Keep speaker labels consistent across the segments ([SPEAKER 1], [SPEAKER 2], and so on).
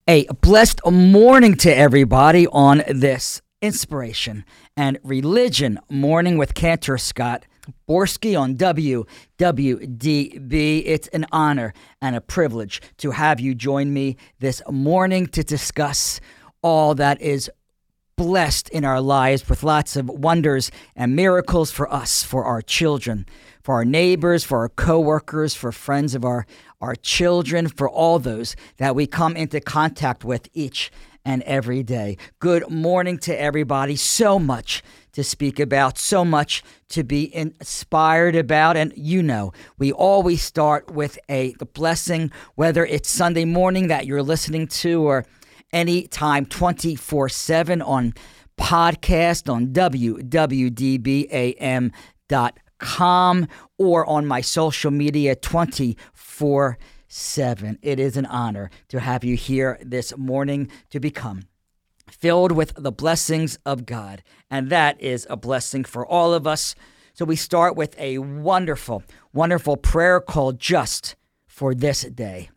[SPEAKER 1] A blessed morning to everybody on this Inspiration and Religion Morning with Cantor Scott Borski on WWDB. It's an honor and a privilege to have you join me this morning to discuss all that is blessed in our lives with lots of wonders and miracles for us, for our children, for our neighbors, for our coworkers, for friends of our children, for all those that we come into contact with each and every day. Good morning to everybody. So much to speak about, so much to be inspired about. And we always start with the blessing, whether it's Sunday morning that you're listening to or anytime 24/7 on podcast on wwdbam.com or on my social media 24/7. It is an honor to have you here this morning to become filled with the blessings of God. And that is a blessing for all of us. So we start with a wonderful, wonderful prayer called Just for This Day.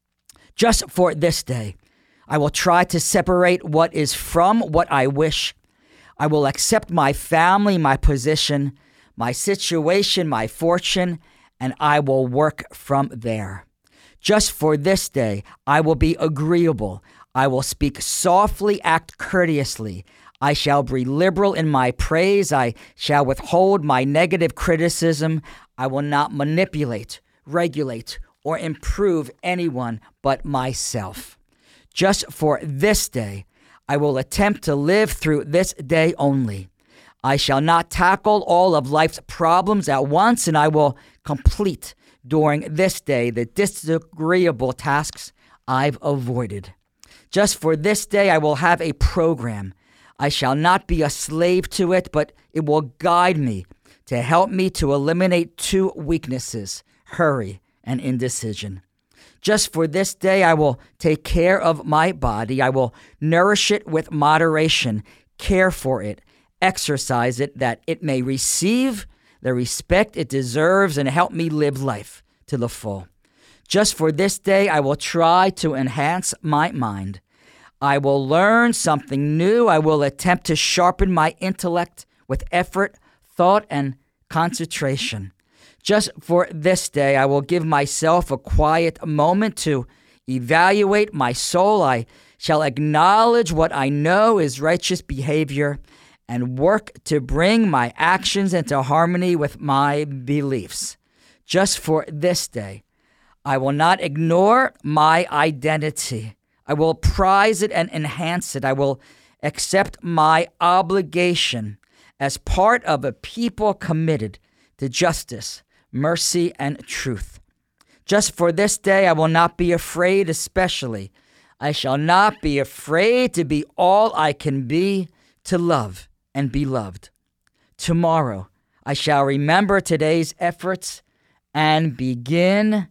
[SPEAKER 1] Just for this day, I will try to separate what is from what I wish. I will accept my family, my position, my situation, my fortune, and I will work from there. Just for this day, I will be agreeable. I will speak softly, act courteously. I shall be liberal in my praise. I shall withhold my negative criticism. I will not manipulate, regulate, or improve anyone but myself. Just for this day, I will attempt to live through this day only. I shall not tackle all of life's problems at once, and I will complete during this day the disagreeable tasks I've avoided. Just for this day, I will have a program. I shall not be a slave to it, but it will guide me to help me to eliminate two weaknesses, hurry and indecision. Just for this day, I will take care of my body. I will nourish it with moderation, care for it, exercise it, that it may receive the respect it deserves and help me live life to the full. Just for this day, I will try to enhance my mind. I will learn something new. I will attempt to sharpen my intellect with effort, thought, and concentration. Just for this day, I will give myself a quiet moment to evaluate my soul. I shall acknowledge what I know is righteous behavior and work to bring my actions into harmony with my beliefs. Just for this day, I will not ignore my identity. I will prize it and enhance it. I will accept my obligation as part of a people committed to justice, mercy, and truth. Just for this day, I will not be afraid, especially. I shall not be afraid to be all I can be, to love and be loved. Tomorrow, I shall remember today's efforts and begin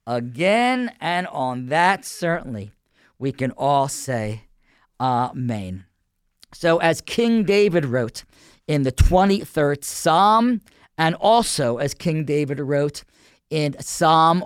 [SPEAKER 1] again. And on that, certainly, we can all say amen. So as King David wrote in the 23rd Psalm, and also as King David wrote in Psalm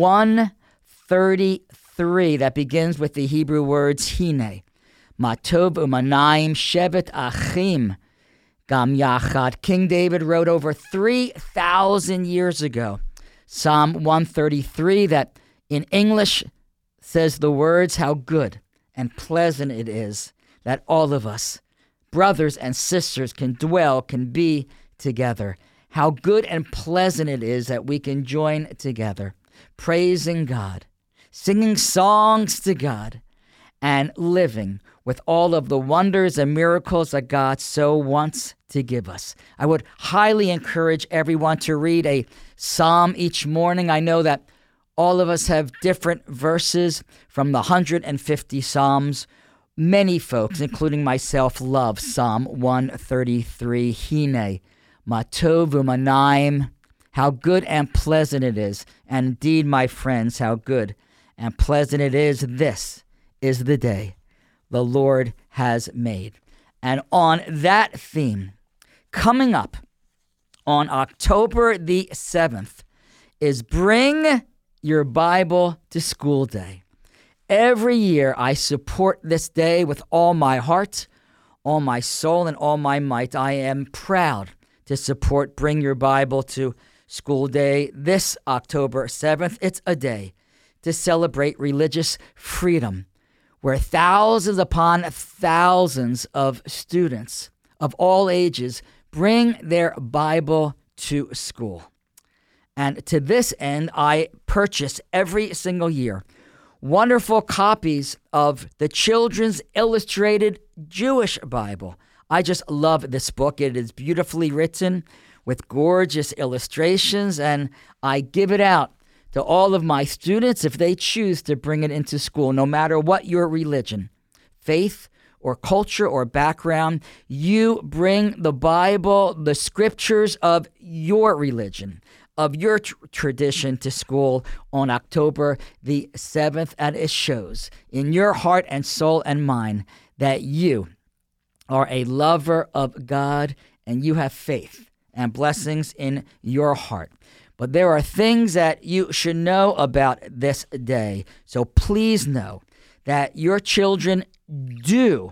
[SPEAKER 1] 133, that begins with the Hebrew words, Hine, Matov u'manayim shevet achim gam yachad. King David wrote over 3,000 years ago, Psalm 133, that in English says the words, how good and pleasant it is that all of us, brothers and sisters, can dwell, can be together. How good and pleasant it is that we can join together, praising God, singing songs to God, and living with all of the wonders and miracles that God so wants to give us. I would highly encourage everyone to read a psalm each morning. I know that all of us have different verses from the 150 Psalms. Many folks, including myself, love Psalm 133, Hine, Matov u'manayim. How good and pleasant it is. And indeed, my friends, how good and pleasant it is. This is the day the Lord has made. And on that theme, coming up on October the 7th is Bring Your Bible to School Day. Every year I support this day with all my heart, all my soul, and all my might. I am proud to support Bring Your Bible to School Day this October 7th. It's a day to celebrate religious freedom, where thousands upon thousands of students of all ages bring their Bible to school. And to this end, I purchase every single year wonderful copies of the Children's Illustrated Jewish Bible. I just love this book. It is beautifully written with gorgeous illustrations, and I give it out to all of my students if they choose to bring it into school, no matter what your religion, faith, or culture or background. You bring the Bible, the scriptures of your religion, of your tradition to school on October the 7th, and it shows in your heart and soul and mind that you are a lover of God and you have faith and blessings in your heart. But there are things that you should know about this day. So please know that your children do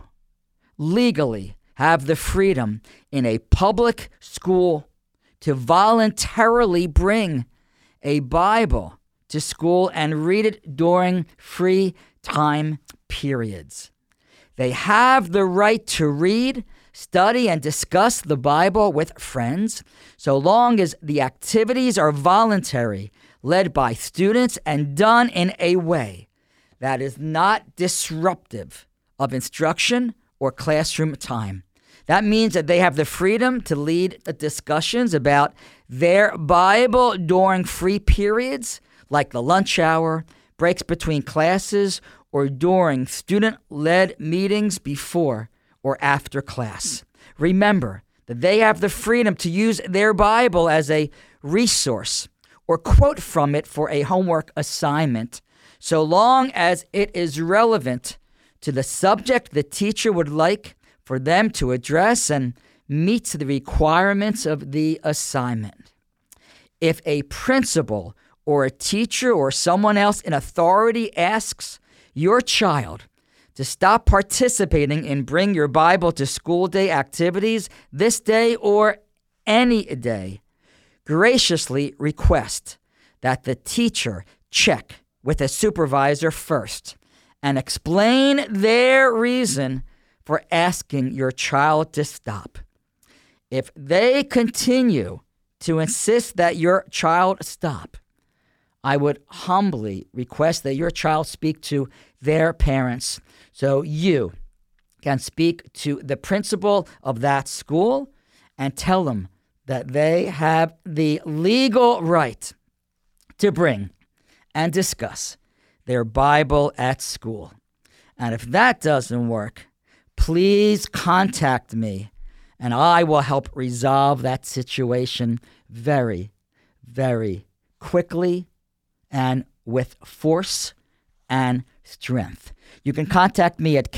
[SPEAKER 1] legally have the freedom in a public school to voluntarily bring a Bible to school and read it during free time periods. They have the right to read, study, and discuss the Bible with friends, so long as the activities are voluntary, led by students, and done in a way that is not disruptive of instruction or classroom time. That means that they have the freedom to lead the discussions about their Bible during free periods, like the lunch hour, breaks between classes, or during student-led meetings before or after class. Remember that they have the freedom to use their Bible as a resource or quote from it for a homework assignment, so long as it is relevant to the subject the teacher would like for them to address and meets the requirements of the assignment. If a principal or a teacher or someone else in authority asks your child to stop participating in Bring Your Bible to School Day activities this day or any day, graciously request that the teacher check with a supervisor first and explain their reason for asking your child to stop. If they continue to insist that your child stop, I would humbly request that your child speak to their parents so you can speak to the principal of that school and tell them that they have the legal right to bring and discuss their Bible at school. And if that doesn't work, please contact me and I will help resolve that situation very, very quickly and with force and strength. You can contact me at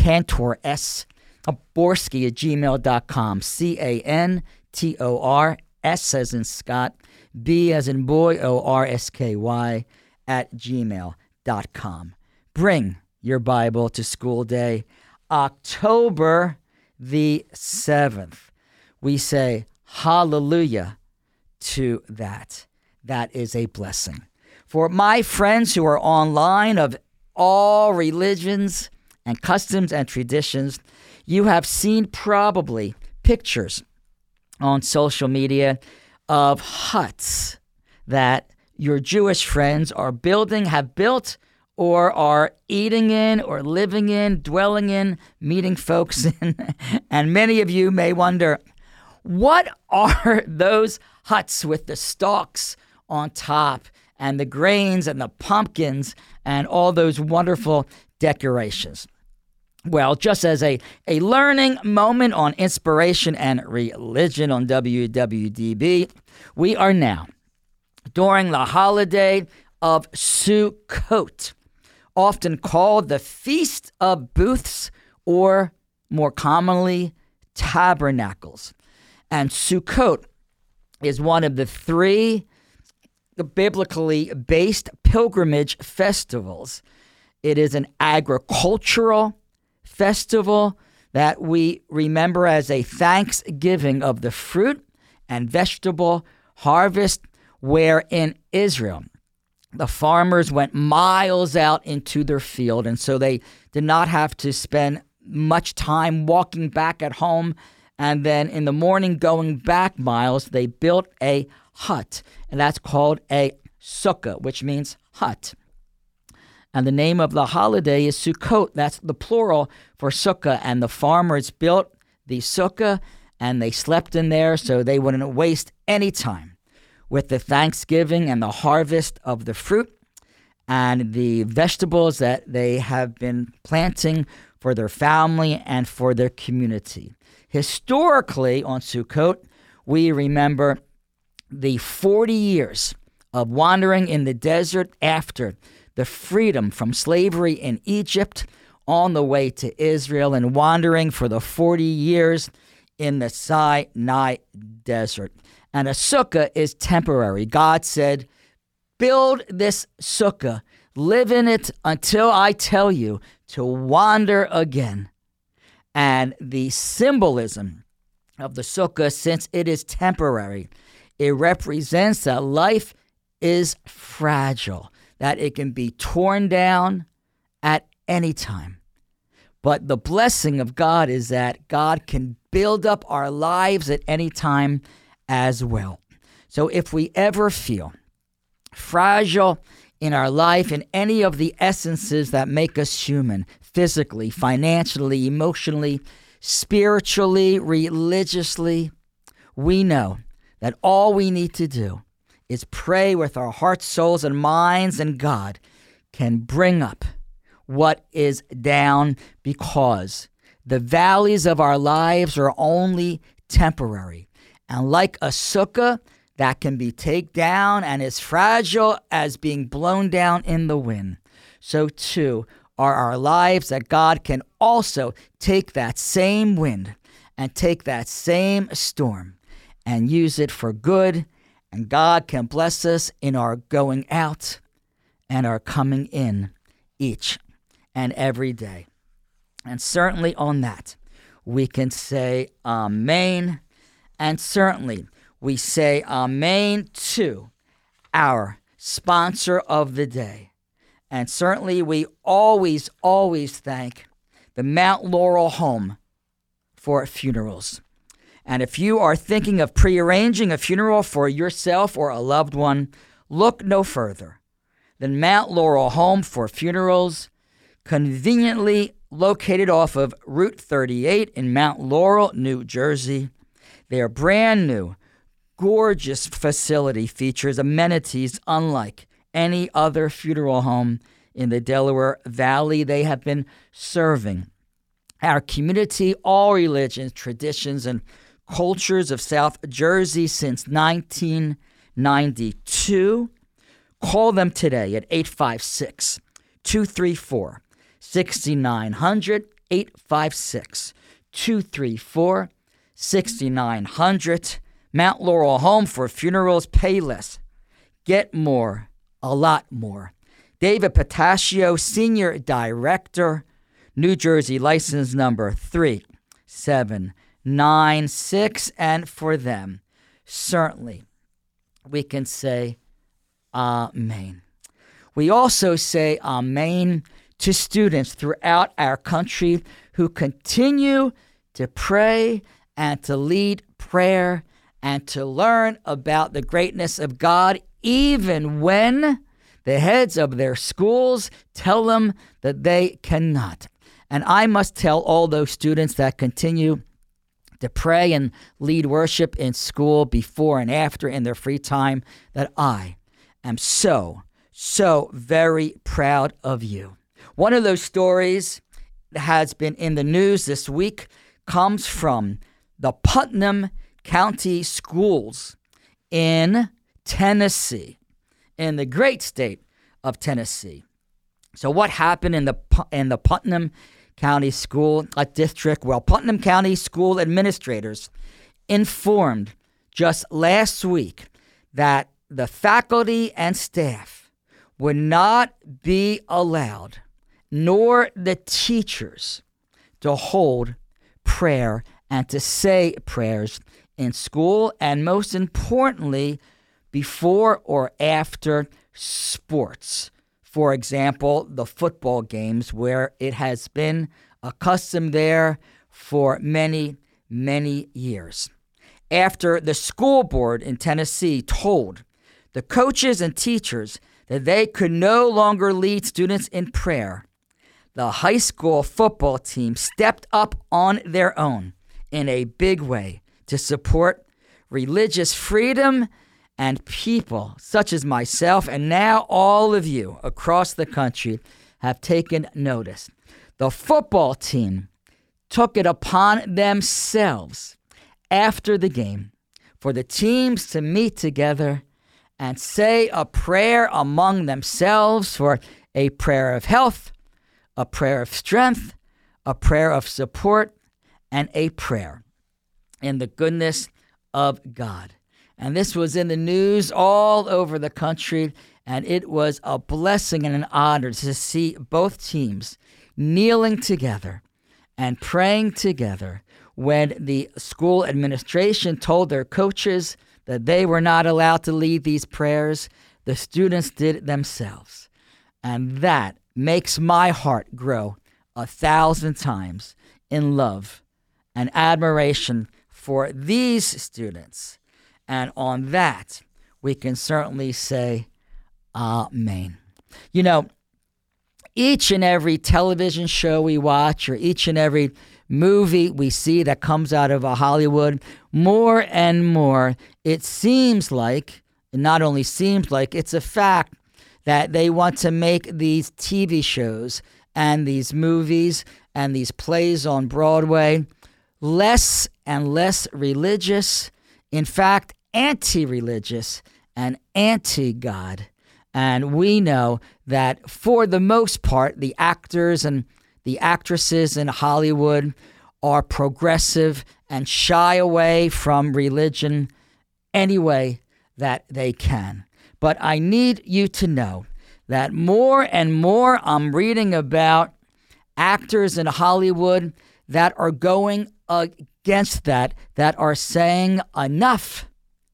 [SPEAKER 1] cantorsborski@gmail.com. CANTOR, S as in Scott, B as in boy, ORSKY @gmail.com. Bring your Bible to School Day, October the 7th. We say hallelujah to that. That is a blessing. For my friends who are online of all religions and customs and traditions, you have seen probably pictures on social media of huts that your Jewish friends are building, have built, or are eating in, or living in, dwelling in, meeting folks in. And many of you may wonder, what are those huts with the stalks on top and the grains and the pumpkins and all those wonderful decorations? Well, just as a learning moment on inspiration and religion on WWDB, we are now during the holiday of Sukkot, often called the Feast of Booths, or more commonly, Tabernacles. And Sukkot is one of the three biblically based pilgrimage festivals. It is an agricultural festival that we remember as a thanksgiving of the fruit and vegetable harvest, where in Israel, the farmers went miles out into their field, and so they did not have to spend much time walking back at home, and then in the morning going back miles, they built a hut, and that's called a sukkah, which means hut. And the name of the holiday is Sukkot. That's the plural for sukkah, and the farmers built the sukkah, and they slept in there so they wouldn't waste any time with the thanksgiving and the harvest of the fruit and the vegetables that they have been planting for their family and for their community. Historically, on Sukkot, we remember the 40 years of wandering in the desert after the freedom from slavery in Egypt on the way to Israel, and wandering for the 40 years in the Sinai desert. And a sukkah is temporary. God said, build this sukkah, live in it until I tell you to wander again. And the symbolism of the sukkah, since it is temporary, it represents that life is fragile, that it can be torn down at any time. But the blessing of God is that God can build up our lives at any time as well. So if we ever feel fragile in our life, in any of the essences that make us human, physically, financially, emotionally, spiritually, religiously, we know that all we need to do is pray with our hearts, souls, and minds, and God can bring up what is down, because the valleys of our lives are only temporary. And like a sukkah that can be taken down and is fragile as being blown down in the wind, so too are our lives, that God can also take that same wind and take that same storm and use it for good. And God can bless us in our going out and our coming in each and every day. And certainly on that, we can say amen. And certainly we say amen to our sponsor of the day. And certainly we always thank the Mount Laurel Home for Funerals. And if you are thinking of prearranging a funeral for yourself or a loved one, look no further than Mount Laurel Home for Funerals, conveniently located off of Route 38 in Mount Laurel, New Jersey. Their brand new, gorgeous facility features amenities unlike any other funeral home in the Delaware Valley. They have been serving our community, all religions, traditions, and cultures of South Jersey since 1992. Call them today at 856-234-6900, 856-234-6900. Mount Laurel Home for Funerals. Pay less, get more, a lot more. David Pataccio, Senior Director, New Jersey license number 3796. And for them, certainly we can say amen. We also say amen to students throughout our country who continue to pray and to lead prayer and to learn about the greatness of God, even when the heads of their schools tell them that they cannot. And I must tell all those students that continue to pray and lead worship in school before and after in their free time that I am so very proud of you. One of those stories that has been in the news this week comes from the Putnam County Schools in Tennessee, in the great state of Tennessee. So what happened in the Putnam County School District? Well, Putnam County School administrators informed just last week that the faculty and staff would not be allowed nor the teachers to hold prayer and to say prayers in school, and most importantly, before or after sports. For example, the football games, where it has been a custom there for many, many years. After the school board in Tennessee told the coaches and teachers that they could no longer lead students in prayer, the high school football team stepped up on their own in a big way to support religious freedom, and people such as myself and now all of you across the country have taken notice. The football team took it upon themselves after the game for the teams to meet together and say a prayer among themselves, for a prayer of health, a prayer of strength, a prayer of support, and a prayer in the goodness of God. And this was in the news all over the country, and it was a blessing and an honor to see both teams kneeling together and praying together when the school administration told their coaches that they were not allowed to lead these prayers. The students did it themselves. And that makes my heart grow 1,000 times in love and admiration for these students. And on that, we can certainly say amen. You know, each and every television show we watch, or each and every movie we see that comes out of Hollywood, more and more, it seems like, and not only seems like, it's a fact that they want to make these TV shows and these movies and these plays on Broadway less and less religious, in fact, anti-religious and anti-God. And we know that for the most part, the actors and the actresses in Hollywood are progressive and shy away from religion any way that they can. But I need you to know that more and more I'm reading about actors in Hollywood that are going against that are saying enough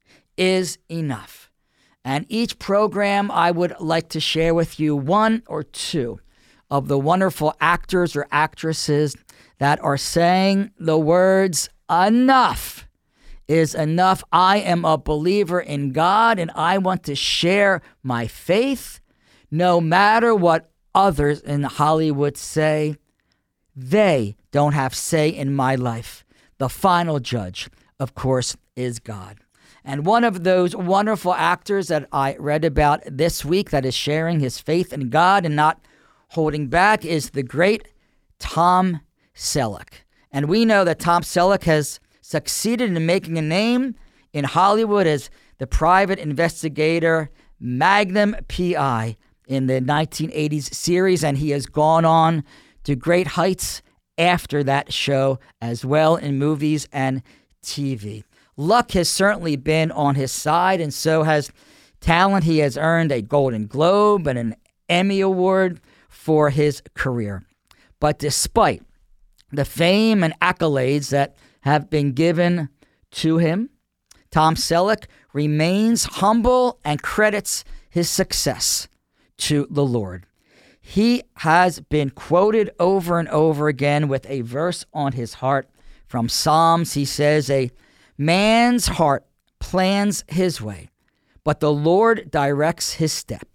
[SPEAKER 1] is enough. And each program I would like to share with you one or two of the wonderful actors or actresses that are saying the words, enough is enough. I am a believer in God, and I want to share my faith no matter what others in Hollywood say. They don't have say in my life. The final judge, of course, is God. And one of those wonderful actors that I read about this week that is sharing his faith in God and not holding back is the great Tom Selleck. And we know that Tom Selleck has succeeded in making a name in Hollywood as the private investigator Magnum P.I. in the 1980s series, and he has gone on to great heights after that show as well in movies and TV. Luck has certainly been on his side, and so has talent. He has earned a Golden Globe and an Emmy Award for his career. But despite the fame and accolades that have been given to him, Tom Selleck remains humble and credits his success to the Lord. He has been quoted over and over again with a verse on his heart from Psalms. He says, "A man's heart plans his way, but the Lord directs his step.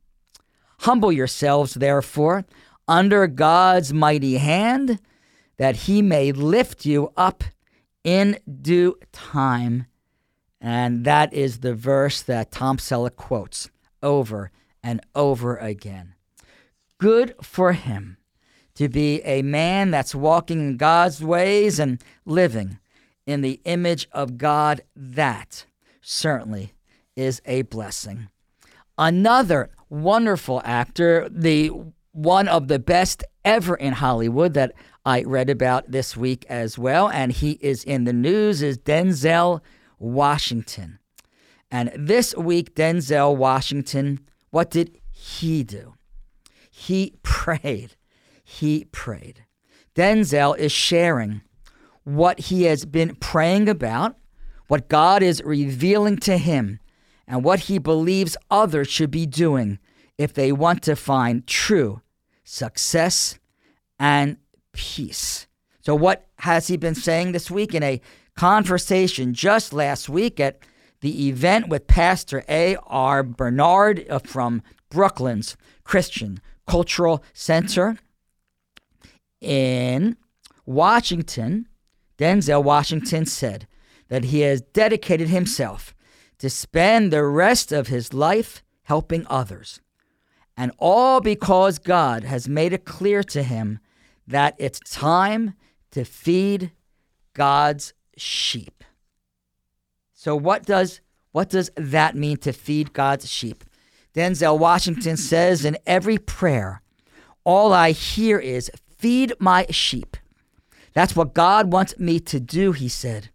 [SPEAKER 1] Humble yourselves, therefore, under God's mighty hand, that he may lift you up in due time." And that is the verse that Tom Selleck quotes over and over again. Good for him to be a man that's walking in God's ways and living in the image of God. That certainly is a blessing. Another wonderful actor, the one of the best ever in Hollywood that I read about this week as well, and he is in the news, is Denzel Washington. And this week, Denzel Washington, what did he do? He prayed he prayed. Denzel is sharing what he has been praying about, what God is revealing to him, and what he believes others should be doing if they want to find true success and peace. So what has he been saying this week? In a conversation just last week at the event with Pastor A.R. Bernard from Brooklyn's Christian Cultural Center in Washington, Denzel Washington said that he has dedicated himself to spend the rest of his life helping others. And all because God has made it clear to him that it's time to feed God's sheep. So what does that mean, to feed God's sheep? Denzel Washington says, in every prayer, all I hear is, feed my sheep. That's what God wants me to do, he said.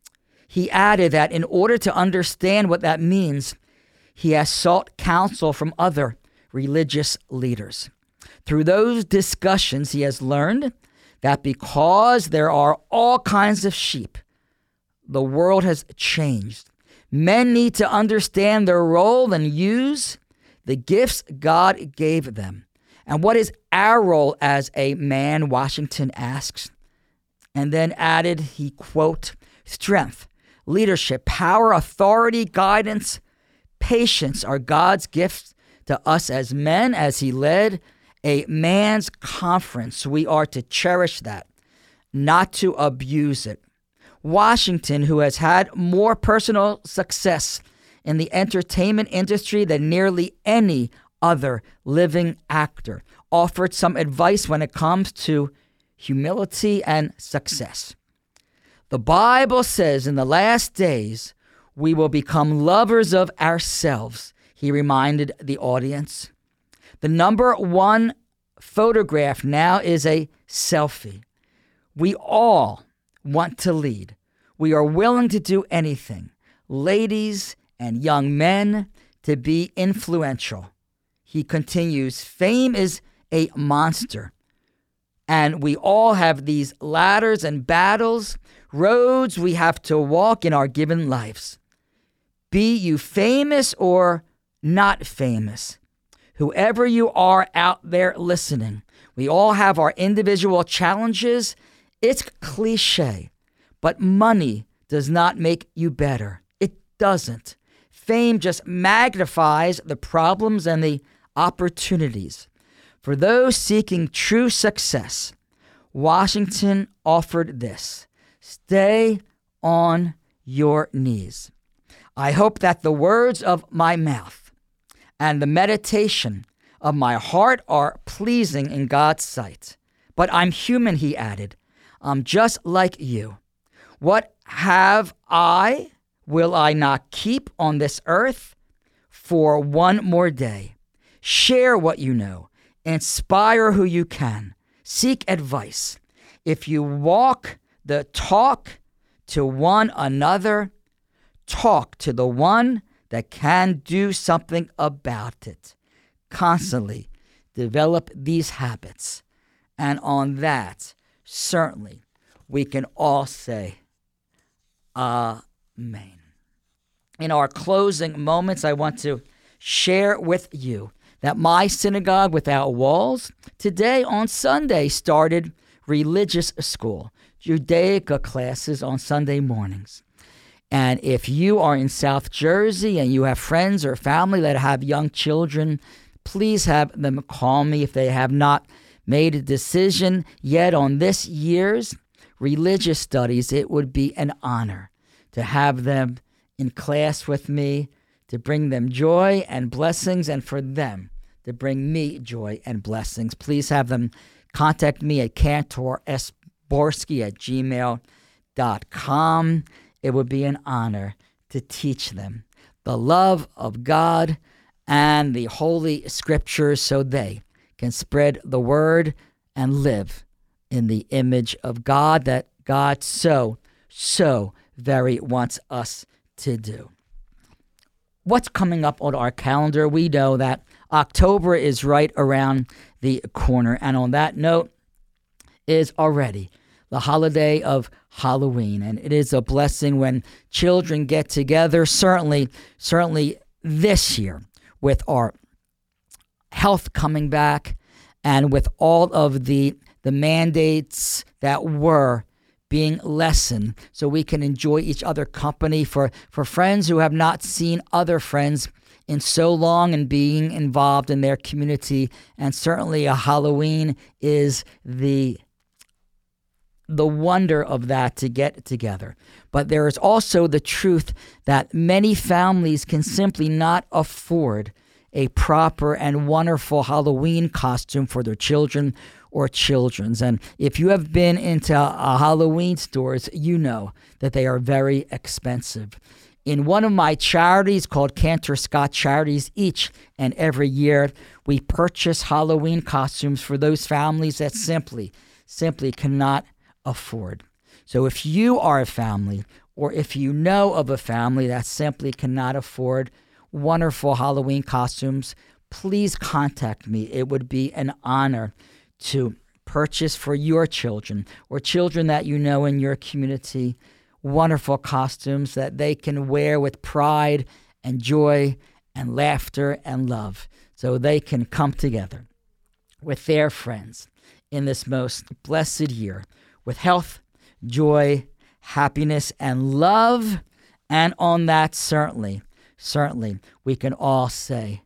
[SPEAKER 1] He added that in order to understand what that means, he has sought counsel from other religious leaders. Through those discussions, he has learned that because there are all kinds of sheep, the world has changed. Men need to understand their role and use the gifts God gave them. And what is our role as a man, Washington asks. And then added, he quote, strength, leadership, power, authority, guidance, patience are God's gifts to us as men. As he led a man's conference, we are to cherish that, not to abuse it. Washington, who has had more personal success in the entertainment industry than nearly any other living actor, offered some advice when it comes to humility and success. The Bible says in the last days, we will become lovers of ourselves, he reminded the audience. The number one photograph now is a selfie. We all want to lead. We are willing to do anything, ladies and young men, to be influential. He continues, fame is a monster, and we all have these ladders and battles, roads we have to walk in our given lives. Be you famous or not famous, whoever you are out there listening, we all have our individual challenges. It's cliche, but money does not make you better. It doesn't. Fame just magnifies the problems and the opportunities. For those seeking true success, Washington offered this: stay on your knees. I hope that the words of my mouth and the meditation of my heart are pleasing in God's sight. But I'm human, he added. I'm just like you. What have I, will I not keep on this earth for one more day? Share what you know. Inspire who you can. Seek advice. If you walk the talk to one another, talk to the one that can do something about it. Constantly develop these habits. And on that, certainly, we can all say, Amen. In our closing moments, I want to share with you that my Synagogue Without Walls today on Sunday started religious school, Judaica classes on Sunday mornings. And if you are in South Jersey and you have friends or family that have young children, please have them call me if they have not made a decision yet on this year's religious studies. It would be an honor to have them in class with me, to bring them joy and blessings, and for them to bring me joy and blessings. Please have them contact me at cantorsborski@gmail.com. It would be an honor to teach them the love of God and the Holy Scriptures so they can spread the word and live in the image of God that God so very wants us to do. What's coming up on our calendar? We know that October is right around the corner. And on that note is already the holiday of Halloween. And it is a blessing when children get together, certainly this year, with our health coming back and with all of the mandates that were being lessened, so we can enjoy each other company for friends who have not seen other friends in so long and being involved in their community. And certainly a Halloween is the wonder of that, to get together. But there is also the truth that many families can simply not afford a proper and wonderful Halloween costume for their children or children's. And if you have been into Halloween stores, you know that they are very expensive. In one of my charities called Cantor Scott Charities, each and every year, we purchase Halloween costumes for those families that simply cannot afford. So if you are a family, or if you know of a family that simply cannot afford wonderful Halloween costumes, please contact me. It would be an honor to purchase for your children or children that you know in your community wonderful costumes that they can wear with pride and joy and laughter and love, so they can come together with their friends in this most blessed year with health, joy, happiness, and love. And on that, certainly, we can all say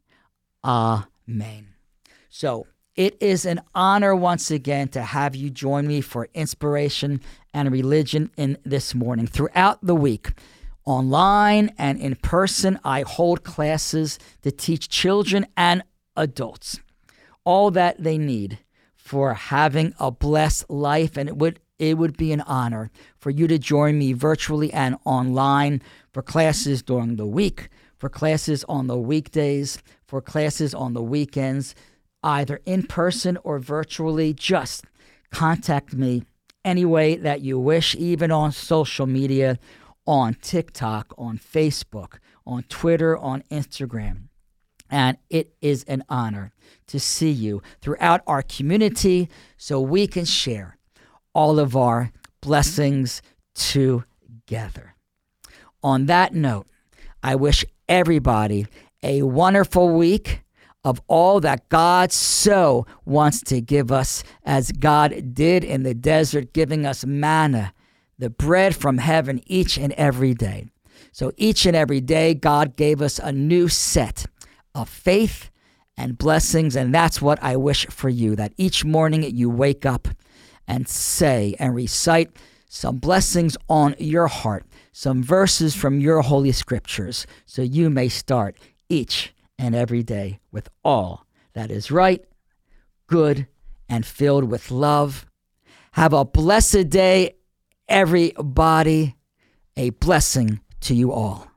[SPEAKER 1] amen. So it is an honor once again to have you join me for Inspiration and Religion in this morning. Throughout the week, online and in person, I hold classes to teach children and adults all that they need for having a blessed life. And it would be an honor for you to join me virtually and online for classes during the week, for classes on the weekdays, for classes on the weekends, either in person or virtually. Just contact me any way that you wish, even on social media, on TikTok, on Facebook, on Twitter, on Instagram. And it is an honor to see you throughout our community so we can share all of our blessings together. On that note, I wish everybody a wonderful week of all that God so wants to give us, as God did in the desert, giving us manna, the bread from heaven, each and every day. So each and every day, God gave us a new set of faith and blessings, and that's what I wish for you, that each morning you wake up and say and recite some blessings on your heart, some verses from your holy scriptures, so you may start each and every day with all that is right, good, and filled with love. Have a blessed day, everybody. A blessing to you all.